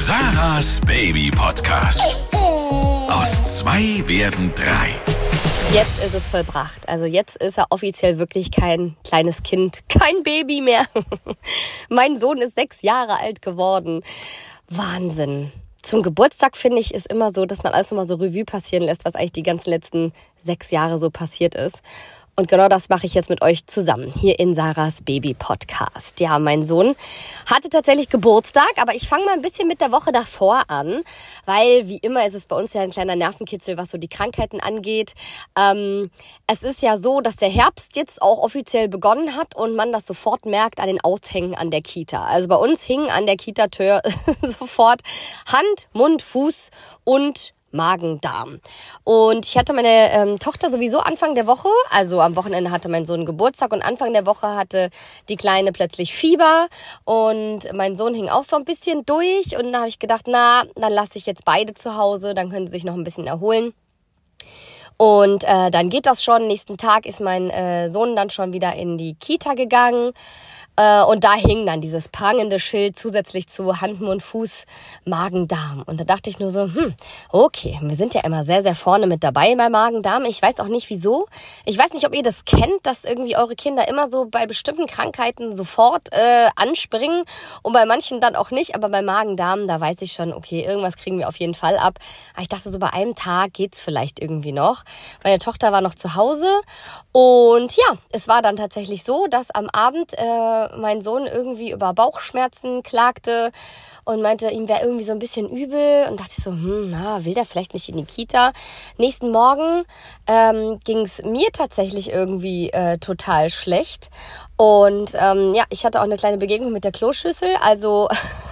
Sarahs Baby Podcast. Aus 2 werden 3. Jetzt ist es vollbracht. Also jetzt ist er offiziell wirklich kein kleines Kind, kein Baby mehr. Mein Sohn ist 6 Jahre alt geworden. Wahnsinn. Zum Geburtstag, finde ich, ist immer so, dass man alles nochmal so Revue passieren lässt, was eigentlich die ganzen letzten 6 Jahre so passiert ist. Und genau das mache ich jetzt mit euch zusammen, hier in Sarahs Baby Podcast. Ja, mein Sohn hatte tatsächlich Geburtstag, aber ich fange mal ein bisschen mit der Woche davor an, weil wie immer ist es bei uns ja ein kleiner Nervenkitzel, was so die Krankheiten angeht. Es ist ja so, dass der Herbst jetzt auch offiziell begonnen hat und man das sofort merkt an den Aushängen an der Kita. Also bei uns hingen an der Kita-Tür sofort Hand, Mund, Fuß und Magen-Darm. Und ich hatte meine Tochter sowieso Anfang der Woche, also am Wochenende hatte mein Sohn Geburtstag und Anfang der Woche hatte die Kleine plötzlich Fieber und mein Sohn hing auch so ein bisschen durch und da habe ich gedacht, dann lasse ich jetzt beide zu Hause, dann können sie sich noch ein bisschen erholen. Und dann geht das schon. Nächsten Tag ist mein Sohn dann schon wieder in die Kita gegangen. Und da hing dann dieses prangende Schild zusätzlich zu Hand, Mund, Fuß, Magen-Darm. Und da dachte ich nur so, okay, wir sind ja immer sehr, sehr vorne mit dabei bei Magen-Darm. Ich weiß auch nicht, wieso. Ich weiß nicht, ob ihr das kennt, dass irgendwie eure Kinder immer so bei bestimmten Krankheiten sofort anspringen und bei manchen dann auch nicht. Aber bei Magen-Darm, da weiß ich schon, okay, irgendwas kriegen wir auf jeden Fall ab. Aber ich dachte so, bei einem Tag geht's vielleicht irgendwie noch. Meine Tochter war noch zu Hause und ja, es war dann tatsächlich so, dass am Abend mein Sohn irgendwie über Bauchschmerzen klagte und meinte, ihm wäre irgendwie so ein bisschen übel und dachte ich so, will der vielleicht nicht in die Kita? Nächsten Morgen ging es mir tatsächlich irgendwie total schlecht und ich hatte auch eine kleine Begegnung mit der Kloschüssel, also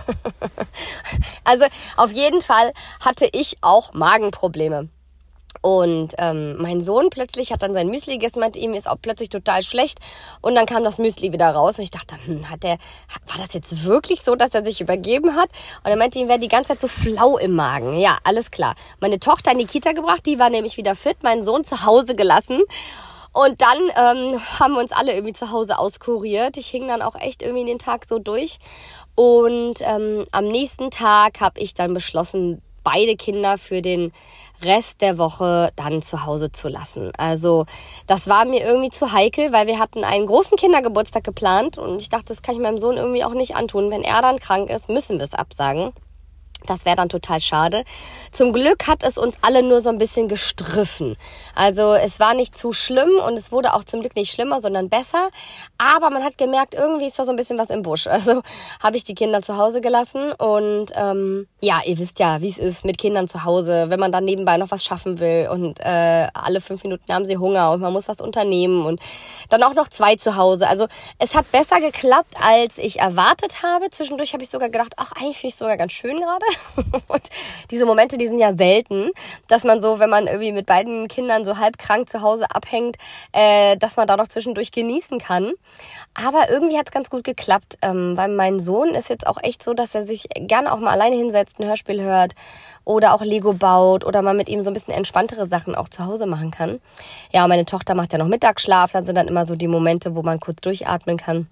auf jeden Fall hatte ich auch Magenprobleme. Und mein Sohn plötzlich hat dann sein Müsli gegessen, meinte, ihm ist auch plötzlich total schlecht. Und dann kam das Müsli wieder raus. Und ich dachte, war das jetzt wirklich so, dass er sich übergeben hat? Und er meinte, ihm wäre die ganze Zeit so flau im Magen. Ja, alles klar. Meine Tochter in die Kita gebracht, die war nämlich wieder fit. Meinen Sohn zu Hause gelassen. Und dann haben wir uns alle irgendwie zu Hause auskuriert. Ich hing dann auch echt irgendwie den Tag so durch. Und am nächsten Tag habe ich dann beschlossen, beide Kinder für den Rest der Woche dann zu Hause zu lassen. Also das war mir irgendwie zu heikel, weil wir hatten einen großen Kindergeburtstag geplant und ich dachte, das kann ich meinem Sohn irgendwie auch nicht antun. Wenn er dann krank ist, müssen wir es absagen. Das wäre dann total schade. Zum Glück hat es uns alle nur so ein bisschen gestriffen. Also es war nicht zu schlimm und es wurde auch zum Glück nicht schlimmer, sondern besser. Aber man hat gemerkt, irgendwie ist da so ein bisschen was im Busch. Also habe ich die Kinder zu Hause gelassen und ihr wisst ja, wie es ist mit Kindern zu Hause, wenn man dann nebenbei noch was schaffen will und alle 5 Minuten haben sie Hunger und man muss was unternehmen und dann auch noch 2 zu Hause. Also es hat besser geklappt, als ich erwartet habe. Zwischendurch habe ich sogar gedacht, eigentlich finde ich es sogar ganz schön gerade. Und diese Momente, die sind ja selten, dass man so, wenn man irgendwie mit beiden Kindern so halb krank zu Hause abhängt, dass man da noch zwischendurch genießen kann. Aber irgendwie hat es ganz gut geklappt, weil mein Sohn ist jetzt auch echt so, dass er sich gerne auch mal alleine hinsetzt, ein Hörspiel hört oder auch Lego baut oder man mit ihm so ein bisschen entspanntere Sachen auch zu Hause machen kann. Ja, und meine Tochter macht ja noch Mittagsschlaf, dann sind dann immer so die Momente, wo man kurz durchatmen kann.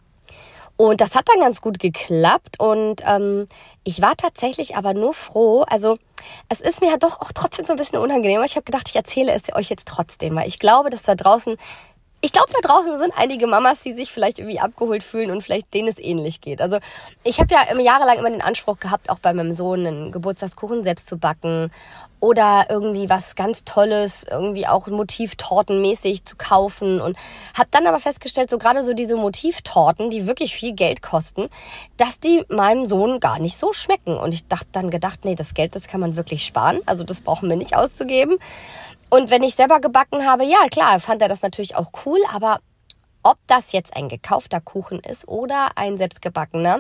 Und das hat dann ganz gut geklappt und ich war tatsächlich aber nur froh, also es ist mir ja doch auch trotzdem so ein bisschen unangenehm, aber ich habe gedacht, ich erzähle es euch jetzt trotzdem, weil ich glaube, dass da draußen sind einige Mamas, die sich vielleicht irgendwie abgeholt fühlen und vielleicht denen es ähnlich geht. Also ich habe ja jahrelang immer den Anspruch gehabt, auch bei meinem Sohn einen Geburtstagskuchen selbst zu backen oder irgendwie was ganz Tolles, irgendwie auch motivtortenmäßig zu kaufen und habe dann aber festgestellt, so gerade so diese Motivtorten, die wirklich viel Geld kosten, dass die meinem Sohn gar nicht so schmecken. Und ich habe dann gedacht, nee, das Geld, das kann man wirklich sparen, also das brauchen wir nicht auszugeben. Und wenn ich selber gebacken habe, ja klar, fand er das natürlich auch cool, aber ob das jetzt ein gekaufter Kuchen ist oder ein selbstgebackener,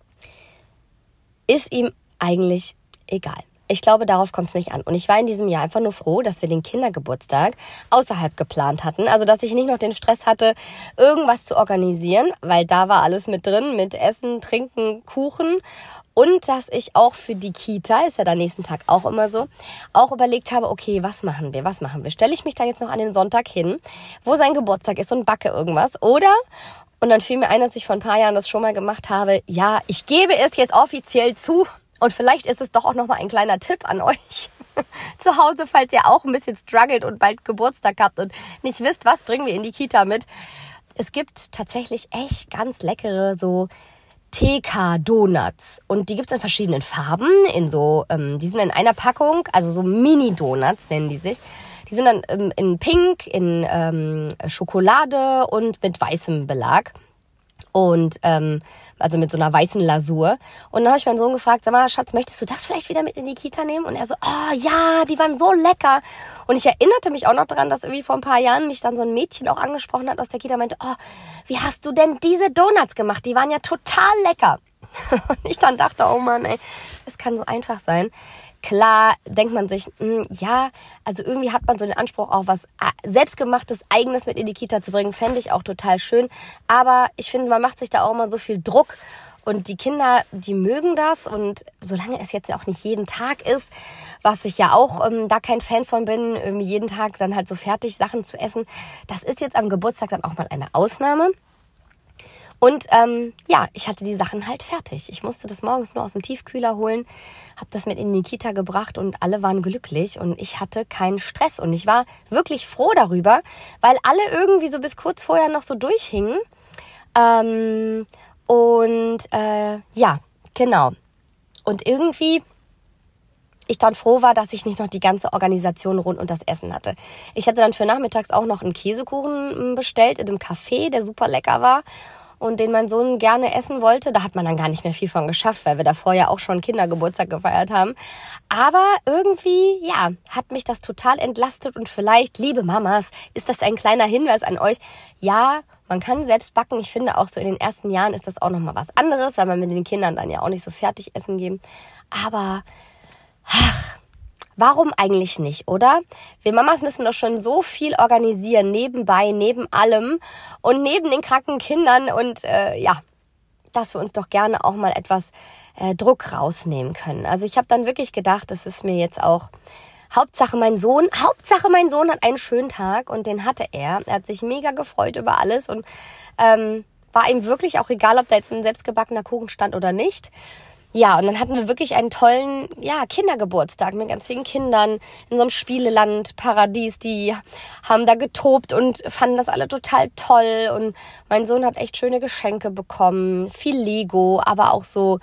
ist ihm eigentlich egal. Ich glaube, darauf kommt es nicht an. Und ich war in diesem Jahr einfach nur froh, dass wir den Kindergeburtstag außerhalb geplant hatten. Also, dass ich nicht noch den Stress hatte, irgendwas zu organisieren, weil da war alles mit drin, mit Essen, Trinken, Kuchen. Und dass ich auch für die Kita, ist ja der nächsten Tag auch immer so, auch überlegt habe, okay, was machen wir? Stelle ich mich da jetzt noch an den Sonntag hin, wo sein Geburtstag ist und backe irgendwas? Oder, und dann fiel mir ein, dass ich vor ein paar Jahren das schon mal gemacht habe, ja, ich gebe es jetzt offiziell zu, Und vielleicht ist es doch auch nochmal ein kleiner Tipp an euch zu Hause, falls ihr auch ein bisschen struggelt und bald Geburtstag habt und nicht wisst, was bringen wir in die Kita mit. Es gibt tatsächlich echt ganz leckere so TK-Donuts und die gibt's in verschiedenen Farben, die sind in einer Packung, also so Mini-Donuts nennen die sich. Die sind dann in Pink, in Schokolade und mit weißem Belag. Und also mit so einer weißen Lasur. Und dann habe ich meinen Sohn gefragt, sag mal, Schatz, möchtest du das vielleicht wieder mit in die Kita nehmen? Und er so, oh ja, die waren so lecker. Und ich erinnerte mich auch noch daran, dass irgendwie vor ein paar Jahren mich dann so ein Mädchen auch angesprochen hat aus der Kita und meinte, oh, wie hast du denn diese Donuts gemacht? Die waren ja total lecker. Und ich dann dachte, oh Mann, ey, es kann so einfach sein. Klar denkt man sich, ja, also irgendwie hat man so den Anspruch, auch was selbstgemachtes, eigenes mit in die Kita zu bringen, fände ich auch total schön. Aber ich finde, man macht sich da auch immer so viel Druck. Und die Kinder, die mögen das. Und solange es jetzt ja auch nicht jeden Tag ist, was ich ja auch da kein Fan von bin, irgendwie jeden Tag dann halt so fertig Sachen zu essen, das ist jetzt am Geburtstag dann auch mal eine Ausnahme. Und ich hatte die Sachen halt fertig. Ich musste das morgens nur aus dem Tiefkühler holen, habe das mit in die Kita gebracht und alle waren glücklich und ich hatte keinen Stress. Und ich war wirklich froh darüber, weil alle irgendwie so bis kurz vorher noch so durchhingen. Genau. Und irgendwie ich dann froh war, dass ich nicht noch die ganze Organisation rund um das Essen hatte. Ich hatte dann für nachmittags auch noch einen Käsekuchen bestellt in einem Café, der super lecker war. Und den mein Sohn gerne essen wollte. Da hat man dann gar nicht mehr viel von geschafft, weil wir davor ja auch schon Kindergeburtstag gefeiert haben. Aber irgendwie, ja, hat mich das total entlastet. Und vielleicht, liebe Mamas, ist das ein kleiner Hinweis an euch. Ja, man kann selbst backen. Ich finde auch so in den ersten Jahren ist das auch nochmal was anderes, weil man mit den Kindern dann ja auch nicht so fertig essen geben. Aber, warum eigentlich nicht, oder? Wir Mamas müssen doch schon so viel organisieren, nebenbei, neben allem und neben den kranken Kindern und dass wir uns doch gerne auch mal etwas Druck rausnehmen können. Also ich habe dann wirklich gedacht, das ist mir jetzt auch Hauptsache mein Sohn hat einen schönen Tag und den hatte er. Er hat sich mega gefreut über alles und war ihm wirklich auch egal, ob da jetzt ein selbstgebackener Kuchen stand oder nicht. Ja, und dann hatten wir wirklich einen tollen, Kindergeburtstag mit ganz vielen Kindern in so einem Spieleland, Paradies. Die haben da getobt und fanden das alle total toll. Und mein Sohn hat echt schöne Geschenke bekommen, viel Lego, aber auch so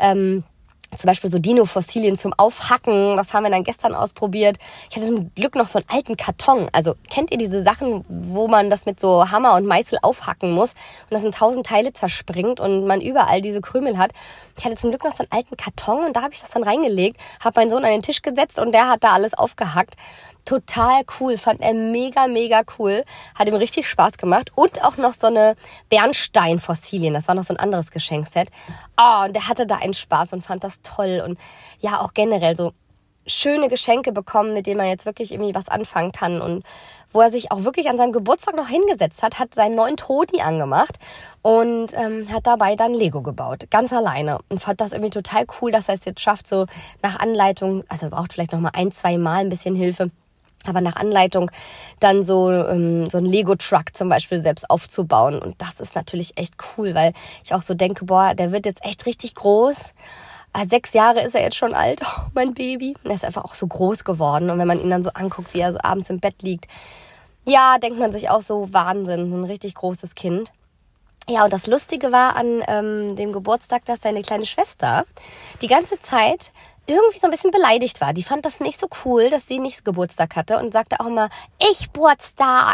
zum Beispiel so Dino-Fossilien zum Aufhacken. Das haben wir dann gestern ausprobiert. Ich hatte zum Glück noch so einen alten Karton. Also kennt ihr diese Sachen, wo man das mit so Hammer und Meißel aufhacken muss und das in 1000 Teile zerspringt und man überall diese Krümel hat? Ich hatte zum Glück noch so einen alten Karton und da habe ich das dann reingelegt, habe meinen Sohn an den Tisch gesetzt und der hat da alles aufgehackt. Total cool, fand er mega, mega cool. Hat ihm richtig Spaß gemacht. Und auch noch so eine Bernstein-Fossilien. Das war noch so ein anderes Geschenkset. Oh, und der hatte da einen Spaß und fand das toll. Und ja, auch generell so schöne Geschenke bekommen, mit denen man jetzt wirklich irgendwie was anfangen kann. Und wo er sich auch wirklich an seinem Geburtstag noch hingesetzt hat seinen neuen Toni angemacht und hat dabei dann Lego gebaut. Ganz alleine. Und fand das irgendwie total cool, dass er es jetzt schafft, so nach Anleitung, also braucht vielleicht noch mal 1-2 Mal ein bisschen Hilfe, aber nach Anleitung dann so ein Lego-Truck zum Beispiel selbst aufzubauen. Und das ist natürlich echt cool, weil ich auch so denke, boah, der wird jetzt echt richtig groß. 6 Jahre ist er jetzt schon alt, oh, mein Baby. Und er ist einfach auch so groß geworden. Und wenn man ihn dann so anguckt, wie er so abends im Bett liegt, ja, denkt man sich auch so, Wahnsinn, so ein richtig großes Kind. Ja, und das Lustige war an dem Geburtstag, dass seine kleine Schwester die ganze Zeit irgendwie so ein bisschen beleidigt war. Die fand das nicht so cool, dass sie nicht Geburtstag hatte und sagte auch immer, ich Geburtstag,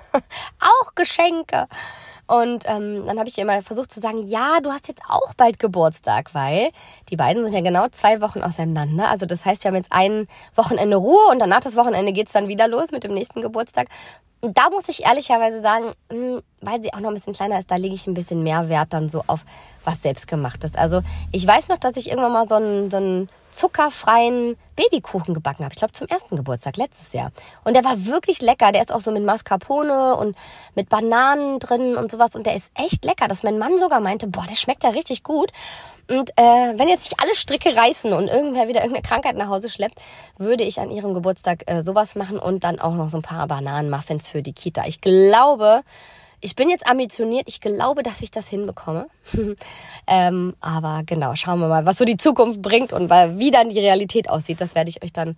auch Geschenke. Und dann habe ich ihr immer versucht zu sagen, ja, du hast jetzt auch bald Geburtstag, weil die beiden sind ja genau 2 Wochen auseinander. Also das heißt, wir haben jetzt ein Wochenende Ruhe und danach das Wochenende geht's dann wieder los mit dem nächsten Geburtstag. Und da muss ich ehrlicherweise sagen, weil sie auch noch ein bisschen kleiner ist, da lege ich ein bisschen mehr Wert dann so auf was Selbstgemachtes. Also ich weiß noch, dass ich irgendwann mal so einen zuckerfreien Babykuchen gebacken habe. Ich glaube zum 1. Geburtstag letztes Jahr. Und der war wirklich lecker. Der ist auch so mit Mascarpone und mit Bananen drin und sowas. Und der ist echt lecker, dass mein Mann sogar meinte, boah, der schmeckt ja richtig gut. Und wenn jetzt nicht alle Stricke reißen und irgendwer wieder irgendeine Krankheit nach Hause schleppt, würde ich an ihrem Geburtstag sowas machen und dann auch noch so ein paar Bananenmuffins für die Kita. Ich glaube, ich bin jetzt ambitioniert. Ich glaube, dass ich das hinbekomme. Aber genau, schauen wir mal, was so die Zukunft bringt und wie dann die Realität aussieht. Das werde ich euch dann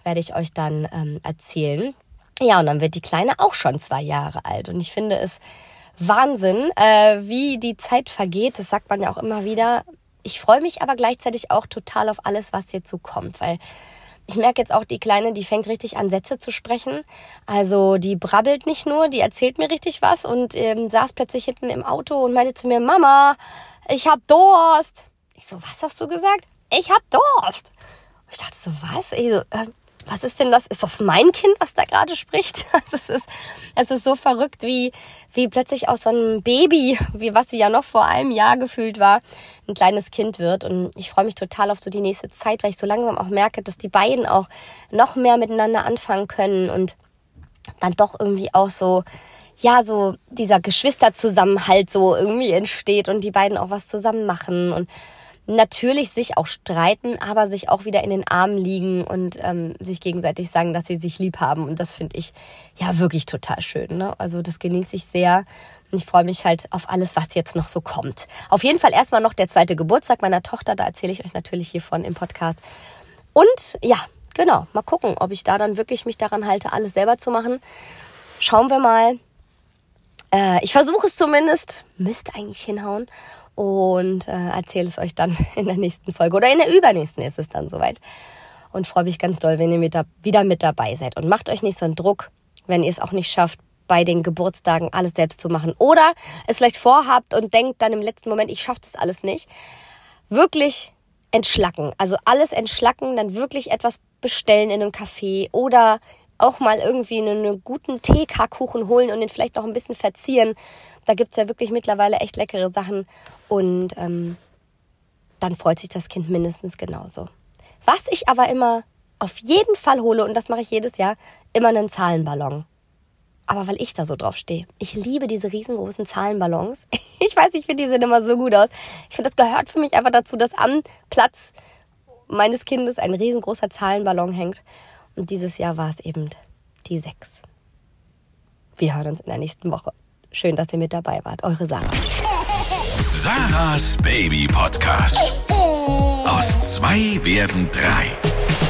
erzählen. Ja, und dann wird die Kleine auch schon 2 Jahre alt. Und ich finde es Wahnsinn, wie die Zeit vergeht. Das sagt man ja auch immer wieder. Ich freue mich aber gleichzeitig auch total auf alles, was jetzt so kommt, weil ich merke jetzt auch, die Kleine, die fängt richtig an, Sätze zu sprechen. Also die brabbelt nicht nur, die erzählt mir richtig was und saß plötzlich hinten im Auto und meinte zu mir, Mama, ich hab Durst. Ich so, was hast du gesagt? Ich hab Durst. Und ich dachte so, was? Ich so, was ist denn das? Ist das mein Kind, was da gerade spricht? Es ist so verrückt, wie plötzlich aus so einem Baby, wie was sie ja noch vor einem Jahr gefühlt war, ein kleines Kind wird. Und ich freue mich total auf so die nächste Zeit, weil ich so langsam auch merke, dass die beiden auch noch mehr miteinander anfangen können und dann doch irgendwie auch so, ja, so dieser Geschwisterzusammenhalt so irgendwie entsteht und die beiden auch was zusammen machen und natürlich sich auch streiten, aber sich auch wieder in den Armen liegen und sich gegenseitig sagen, dass sie sich lieb haben. Und das finde ich ja wirklich total schön, ne? Also das genieße ich sehr. Und ich freue mich halt auf alles, was jetzt noch so kommt. Auf jeden Fall erstmal noch der 2. Geburtstag meiner Tochter. Da erzähle ich euch natürlich hiervon im Podcast. Und ja, genau, mal gucken, ob ich da dann wirklich mich daran halte, alles selber zu machen. Schauen wir mal. Ich versuche es zumindest. Müsste eigentlich hinhauen. Und erzähle es euch dann in der nächsten Folge. Oder in der übernächsten ist es dann soweit. Und freue mich ganz doll, wenn ihr wieder mit dabei seid. Und macht euch nicht so einen Druck, wenn ihr es auch nicht schafft, bei den Geburtstagen alles selbst zu machen. Oder es vielleicht vorhabt und denkt dann im letzten Moment, ich schaffe das alles nicht. Wirklich entschlacken. Also alles entschlacken, dann wirklich etwas bestellen in einem Café. Oder auch mal irgendwie einen guten Teekakuchen holen und den vielleicht noch ein bisschen verzieren. Da gibt's ja wirklich mittlerweile echt leckere Sachen. Und dann freut sich das Kind mindestens genauso. Was ich aber immer auf jeden Fall hole, und das mache ich jedes Jahr, immer einen Zahlenballon. Aber weil ich da so drauf stehe. Ich liebe diese riesengroßen Zahlenballons. Ich weiß, ich finde, die sehen immer so gut aus. Ich finde, das gehört für mich einfach dazu, dass am Platz meines Kindes ein riesengroßer Zahlenballon hängt. Und dieses Jahr war es eben die 6. Wir hören uns in der nächsten Woche. Schön, dass ihr mit dabei wart. Eure Sarah. Sarahs Baby Podcast. Aus 2 werden 3.